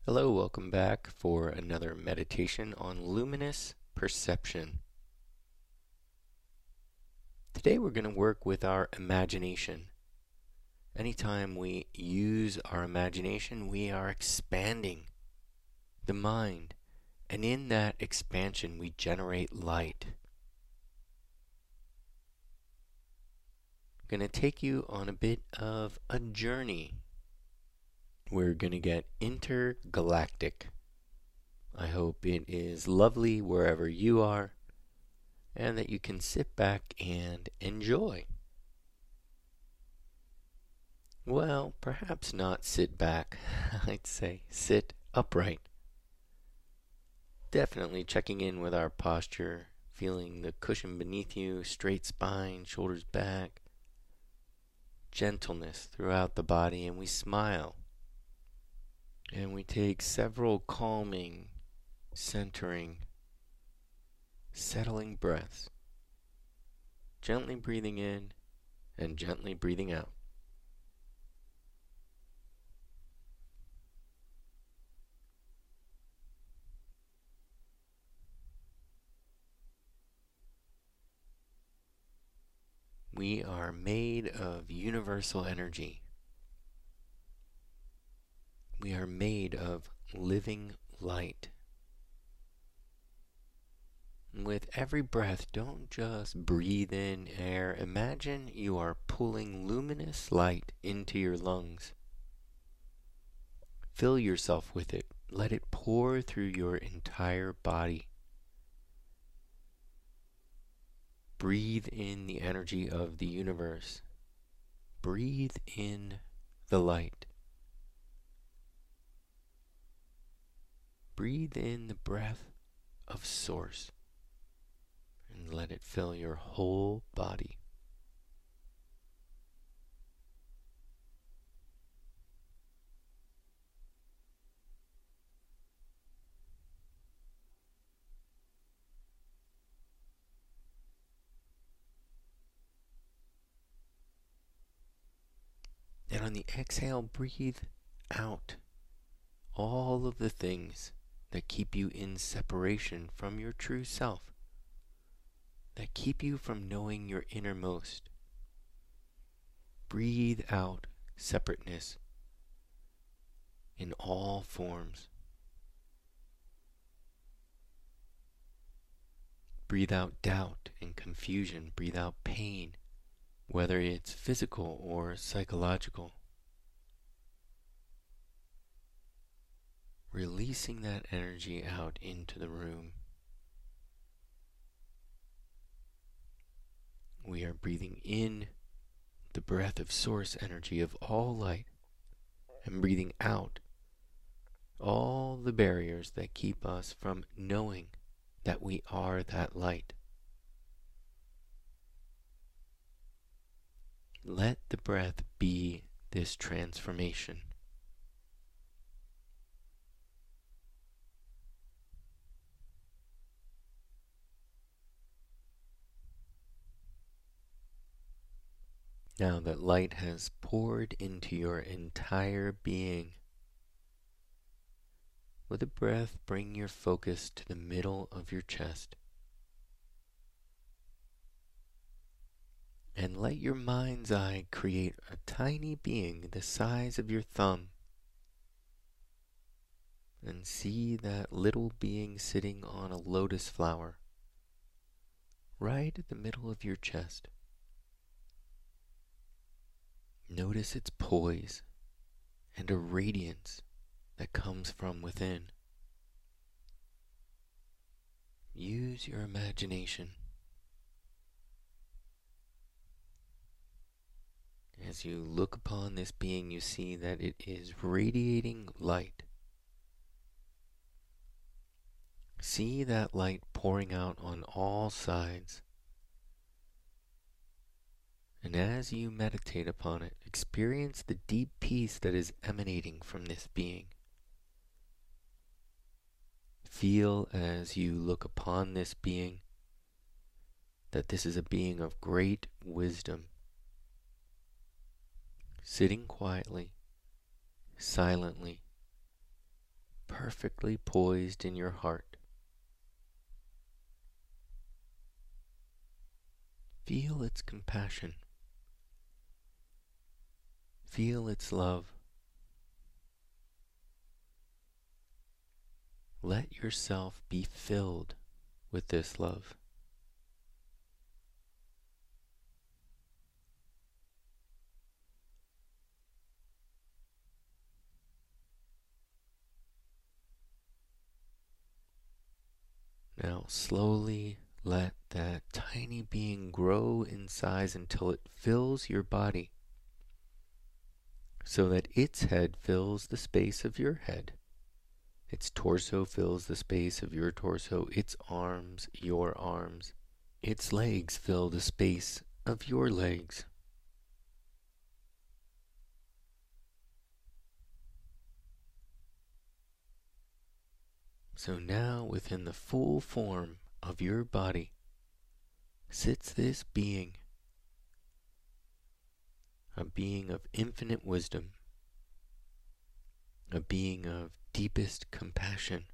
Hello, welcome back for another meditation on luminous perception. Today we're going to work with our imagination. Anytime we use our imagination, we are expanding the mind, and in that expansion, we generate light. I'm going to take you on a bit of a journey. We're going to get intergalactic. I hope it is lovely wherever you are, and that you can sit back and enjoy. Well, perhaps not sit back. I'd say sit upright. Definitely checking in with our posture, feeling the cushion beneath you, straight spine, shoulders back, gentleness throughout the body, and we smile. And we take several calming, centering, settling breaths, gently breathing in and gently breathing out. We are made of universal energy. We are made of living light. With every breath, don't just breathe in air. Imagine you are pulling luminous light into your lungs. Fill yourself with it. Let it pour through your entire body. Breathe in the energy of the universe. Breathe in the light. Breathe in the breath of Source and let it fill your whole body. And on the exhale, breathe out all of the things that keep you in separation from your true self, that keep you from knowing your innermost. Breathe out separateness in all forms. Breathe out doubt and confusion. Breathe out pain, whether it's physical or psychological. Releasing that energy out into the room. We are breathing in the breath of source energy of all light and breathing out all the barriers that keep us from knowing that we are that light. Let the breath be this transformation. Now that light has poured into your entire being, with a breath, bring your focus to the middle of your chest. And let your mind's eye create a tiny being the size of your thumb. And see that little being sitting on a lotus flower, right at the middle of your chest. Notice its poise and a radiance that comes from within. Use your imagination. As you look upon this being, you see that it is radiating light. See that light pouring out on all sides. And as you meditate upon it, experience the deep peace that is emanating from this being. Feel as you look upon this being that this is a being of great wisdom, sitting quietly, silently, perfectly poised in your heart. Feel its compassion. Feel its love. Let yourself be filled with this love. Now slowly let that tiny being grow in size until it fills your body, so that its head fills the space of your head. Its torso fills the space of your torso, its arms, your arms. Its legs fill the space of your legs. So now, within the full form of your body, sits this being, a being of infinite wisdom, a being of deepest compassion,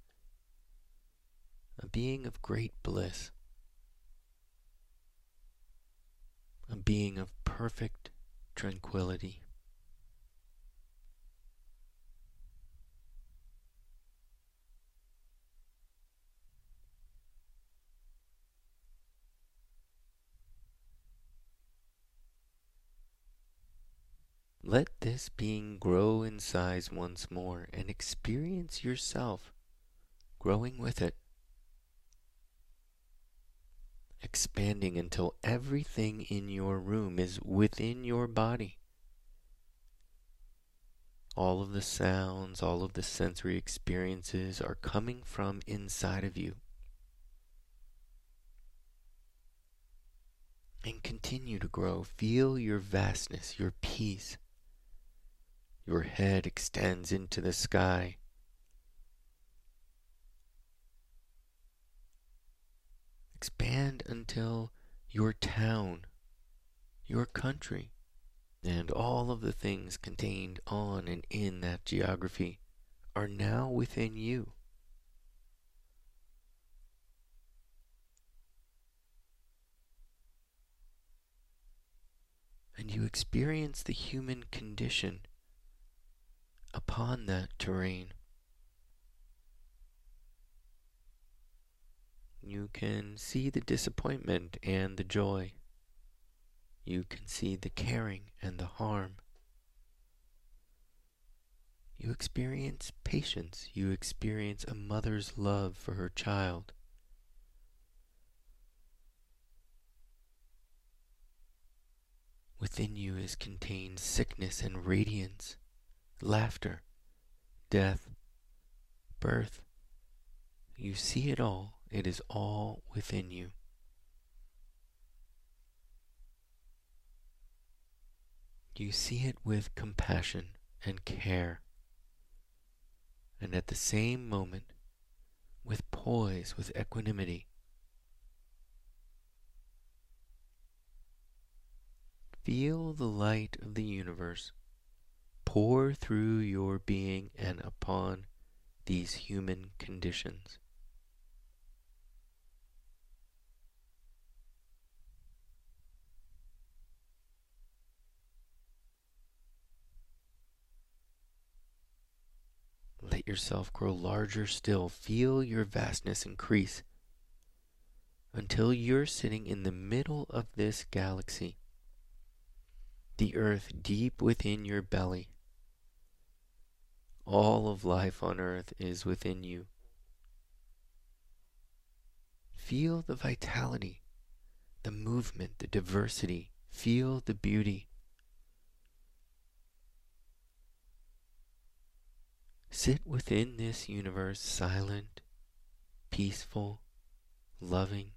a being of great bliss, a being of perfect tranquility. Let this being grow in size once more and experience yourself growing with it, expanding until everything in your room is within your body. All of the sounds, all of the sensory experiences are coming from inside of you. And continue to grow. Feel your vastness, your peace. Your head extends into the sky. Expand until your town, your country, and all of the things contained on and in that geography are now within you. And you experience the human condition upon that terrain. You can see the disappointment and the joy. You can see the caring and the harm. You experience patience. You experience a mother's love for her child. Within you is contained sickness and radiance, laughter, death, birth. You see it all. It is all within you. You see it with compassion and care, and at the same moment, with poise, with equanimity. Feel the light of the universe pour through your being and upon these human conditions. Let yourself grow larger still. Feel your vastness increase until you're sitting in the middle of this galaxy, the earth deep within your belly. All of life on earth is within you. Feel the vitality, the movement, the diversity. Feel the beauty. Sit within this universe silent, peaceful, loving.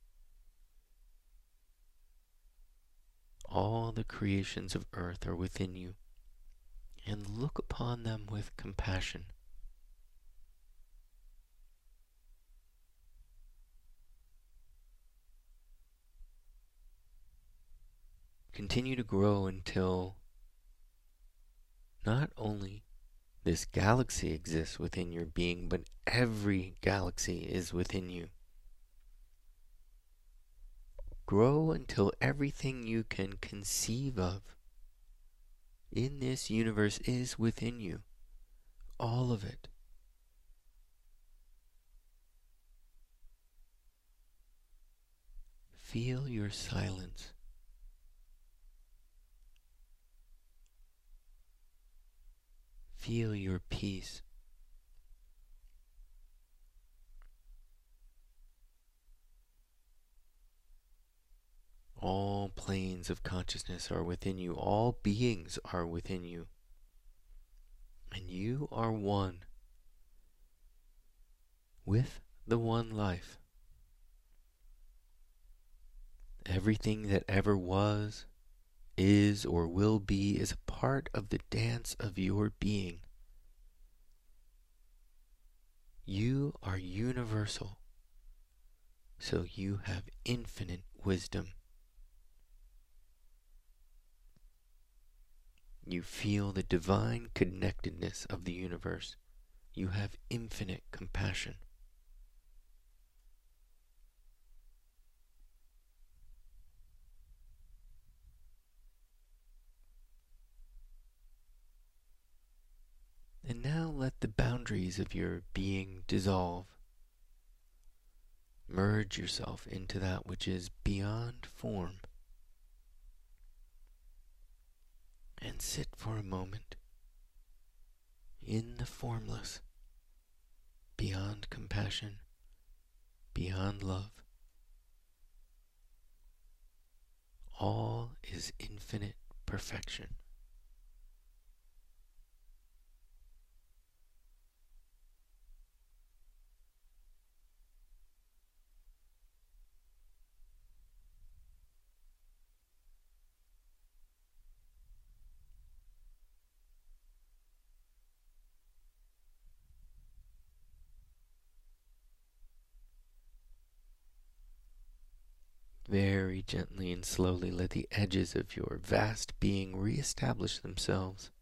All the creations of earth are within you, and look upon them with compassion. Continue to grow until not only This galaxy exists within your being, but every galaxy is within you. Grow until everything you can conceive of in this universe is within you. All of it. Feel your silence. Feel your peace. All planes of consciousness are within you. All beings are within you. And you are one with the one life. Everything that ever was, is, or will be is a part of the dance of your being. You are universal, so you have infinite wisdom. You feel the divine connectedness of the universe. You have infinite compassion. And now let the boundaries of your being dissolve. Merge yourself into that which is beyond form. And sit for a moment in the formless, beyond compassion, beyond love. All is infinite perfection. Very gently and slowly let the edges of your vast being reestablish themselves.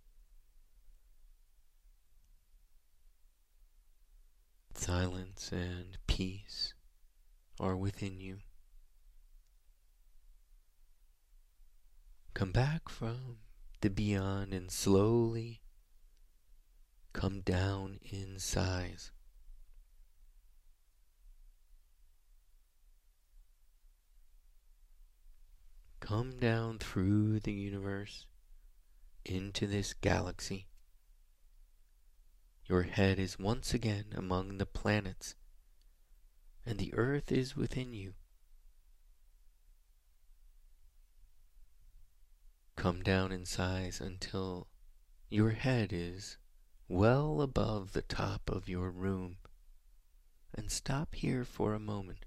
Silence and peace are within you. Come back from the beyond and slowly come down in size. Come down through the universe into this galaxy. Your head is once again among the planets, and the earth is within you. Come down in size until your head is well above the top of your room, and stop here for a moment.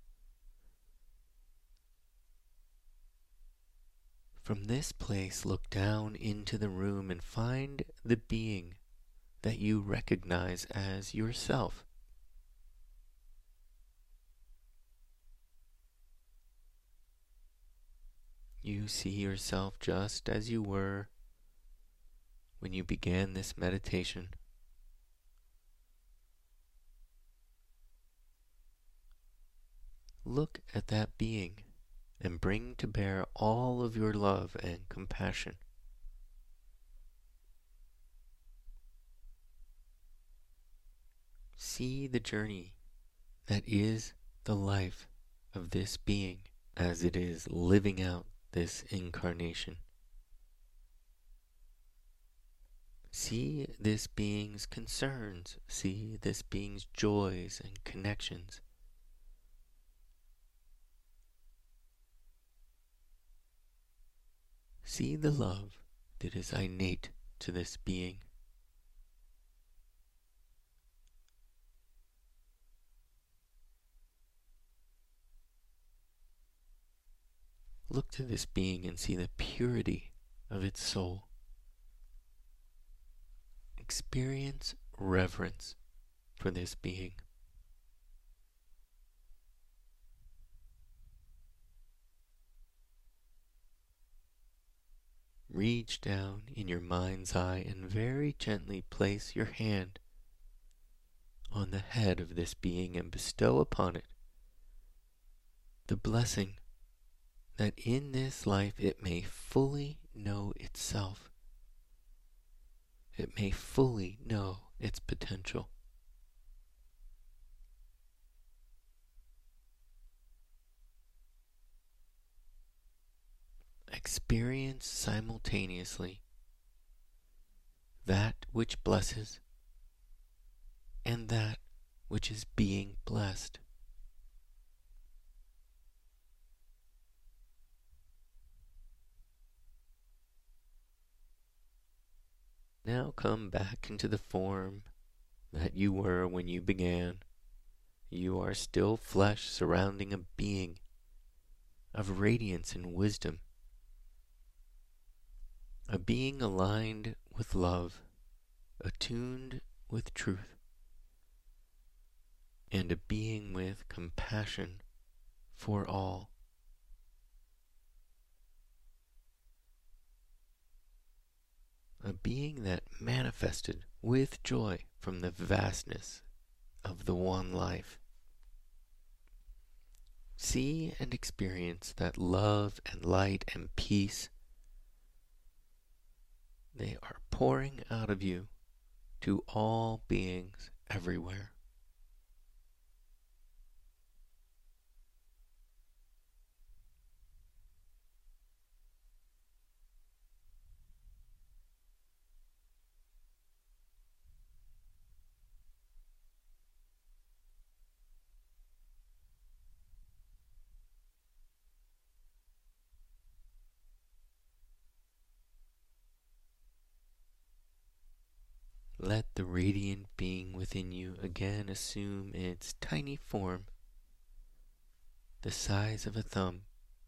From this place, look down into the room and find the being that you recognize as yourself. You see yourself just as you were when you began this meditation. Look at that being and bring to bear all of your love and compassion. See the journey that is the life of this being as it is living out this incarnation. See this being's concerns. See this being's joys and connections. See the love that is innate to this being. Look to this being and see the purity of its soul. Experience reverence for this being. reach down in your mind's eye and very gently place your hand on the head of this being and bestow upon it the blessing that in this life it may fully know itself. It may fully know its potential. Experience simultaneously that which blesses and that which is being blessed. Now come back into the form that you were when you began. You are still flesh surrounding a being of radiance and wisdom, a being aligned with love, attuned with truth, and a being with compassion for all. A being that manifested with joy from the vastness of the one life. See and experience that love and light and peace. They are pouring out of you to all beings everywhere. Let the radiant being within you again assume its tiny form, the size of a thumb.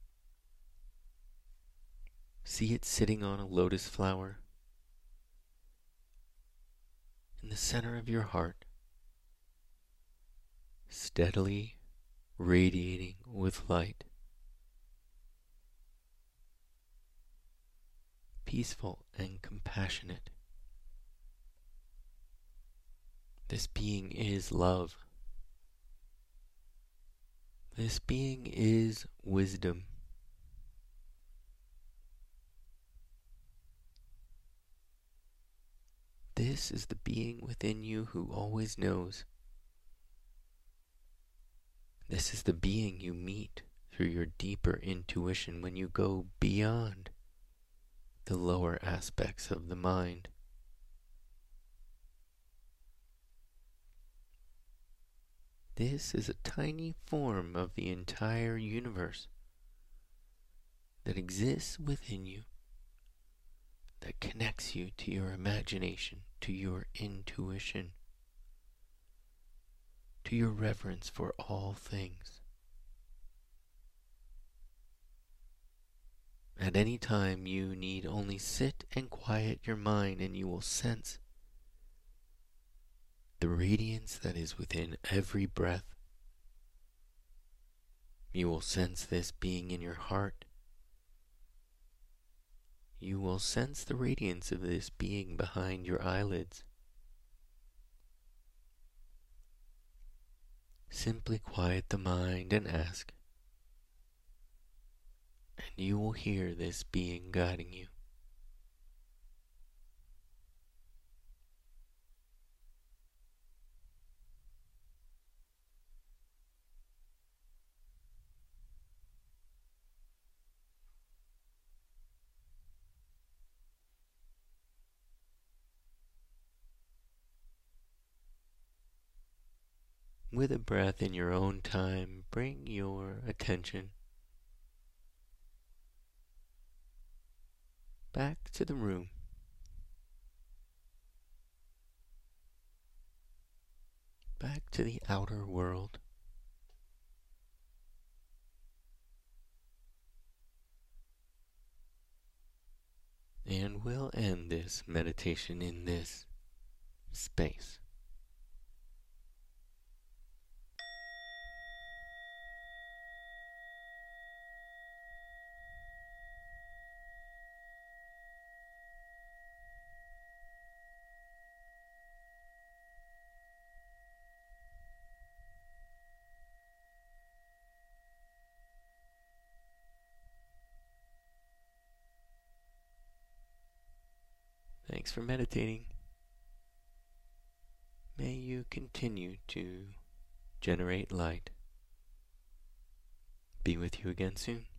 See it sitting on a lotus flower in the center of your heart, steadily radiating with light, peaceful and compassionate. This being is love. This being is wisdom. This is the being within you who always knows. This is the being you meet through your deeper intuition when you go beyond the lower aspects of the mind. This is a tiny form of the entire universe that exists within you, that connects you to your imagination, to your intuition, to your reverence for all things. At any time, you need only sit and quiet your mind, and you will sense the radiance that is within every breath. You will sense this being in your heart. You will sense the radiance of this being behind your eyelids. Simply quiet the mind and ask, and you will hear this being guiding you. With a breath in your own time, bring your attention back to the room. Back to the outer world. And we'll end this meditation in this space. Thanks for meditating. May you continue to generate light. Be with you again soon.